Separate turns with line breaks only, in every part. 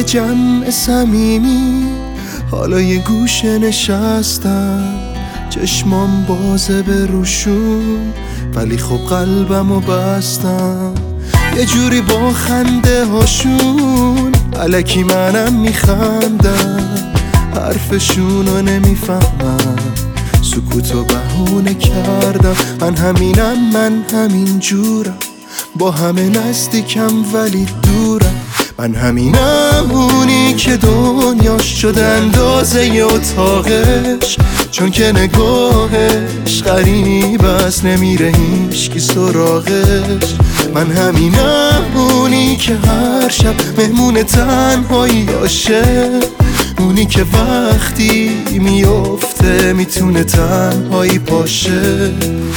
جمع صمیمی، حالا یه گوشه نشستم، چشمام بازه به روشون، ولی خب قلبمو بستم. یه جوری با خنده هاشون الکی منم میخندم، حرفشونو نمیفهمم، سکوتو بهونه کردم. من همینم، من همین جورم، با همه نزدیکم ولی دورم. من همینم، اونی که دنیاش شده اندازه اتاقش، چون که نگاهش غریب است، نمیره هیچکی سراغش. من همینم، اونی که هر شب مهمون تنهاییاشه، اونی که وقتی میفته میتونه تنهایی باشه.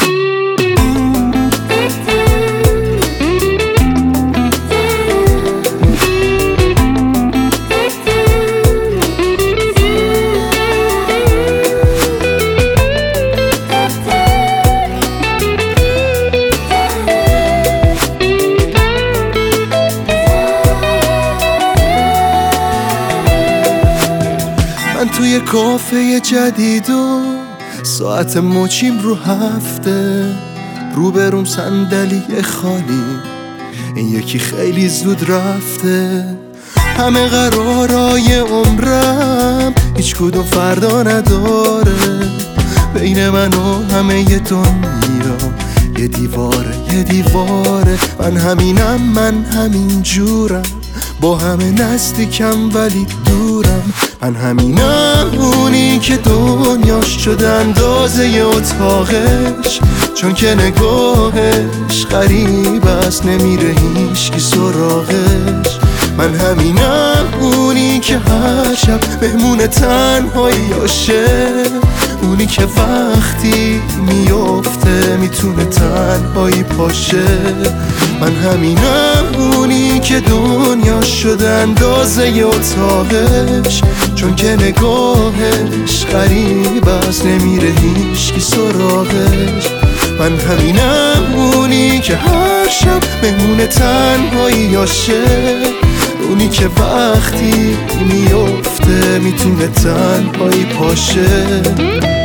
من توی کافه جدید و ساعت مچیم رو هفته، روبروم صندلی خالی، این یکی خیلی زود رفته. همه قرارای عمرم هیچ کدوم فردا نداره، بین من و همه ی دنیا یه دیواره، یه دیواره. من همینم، من همین جورم، با همه نزدیکم ولی دورم. من همینم، اونی که دنیاش شده اندازه اتاقش، چون که نگاهش غریب است، نمیره هیچکی سراغش. من همینم، اونی که هر شب مهمون تنهاییاشه، اونی که وقتی میفته میتونه تنهایی باشه. من همینم، اونی که دنیاش شده اندازه اتاقش، چون که نگاهش غریب است، نمیره هیچکی سراغش. من همینم، اونی که هر شب مهمون تنهاییاشه، اونی که وقتی میفته میتونه تنهایی باشه.